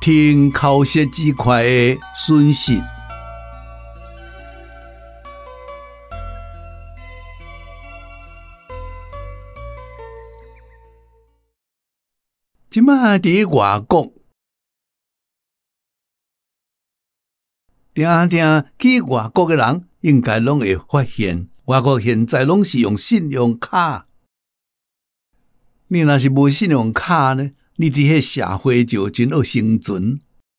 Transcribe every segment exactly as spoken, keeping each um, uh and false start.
听口舌之快的损失。即摆伫外国，定定去外国的人，应该拢会发现，外国现在拢是用信用卡。你若是无信用卡呢，你伫迄社会就真好生存。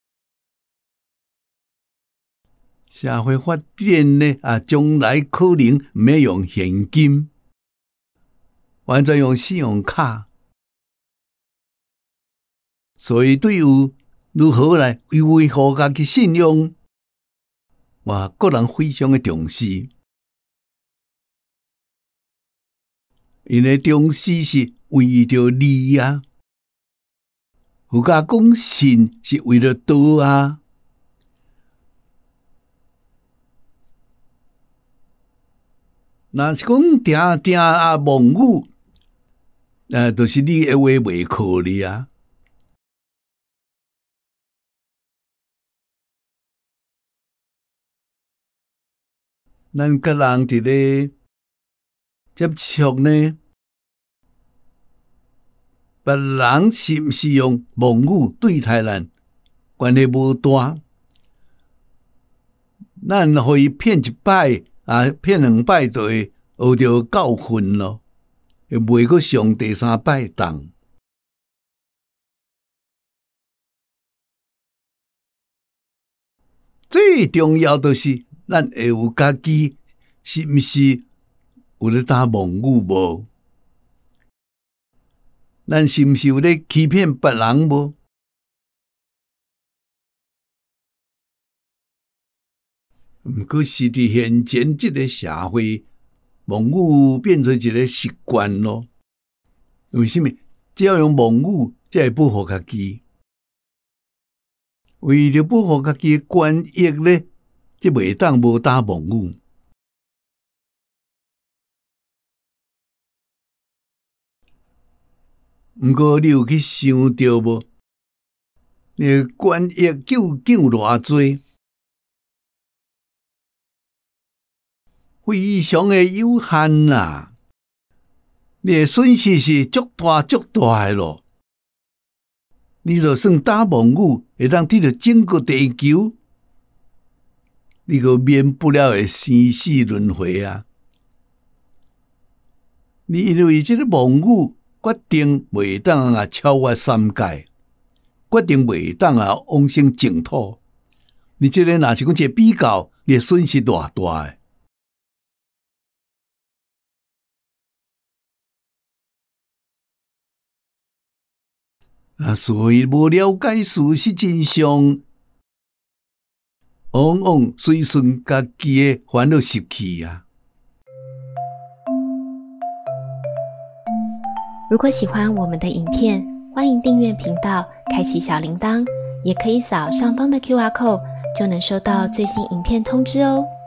社会发展呢，啊，将来可能毋要用现金，完全用信用卡。所以对于如何来维护家己信用，我个人非常的重视。因为重视是为着利啊，有甲讲信是为了道啊。若是讲定定啊妄语，呃，就是你的话袂靠哩啊。咱甲人伫咧接触呢，别人是毋是用妄语对待咱，关系无大。咱互伊骗一摆啊，骗两摆就会学着教训咯，会袂阁上第三摆当。最重要就是咱会有家己是毋是有咧打妄语无？咱是毋是有咧欺骗别人无？毋过是伫现前即个社会，妄语变成一个习惯咯。为什么？只要用妄语，才会保护家己。为了保护家己的权益咧，即袂当无打妄语。毋过你有去想着无？你的权益究竟有偌济？非常的有限啊！你的损失是足大足大的咯。你就算打妄语，会当得到整个地球，你个免不了会生死轮回啊！你因为这个妄语决定袂当啊超越三界，决定袂当啊往生净土。你这个若是讲一个比较，你的损失偌大诶！啊，所以无了解事实真相，往往随顺家己的烦恼习气啊。 如果喜欢我们的影片，欢迎订阅频道，开启小铃铛，也可以扫上方的 Q R code，就能收到最新影片通知哦。